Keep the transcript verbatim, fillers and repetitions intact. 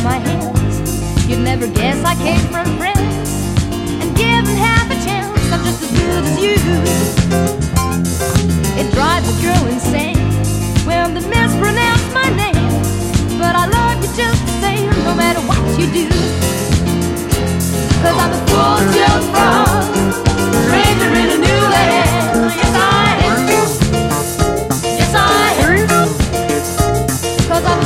my hands. You'd never guess I came from friends, and given half a chance, I'm just as good as you.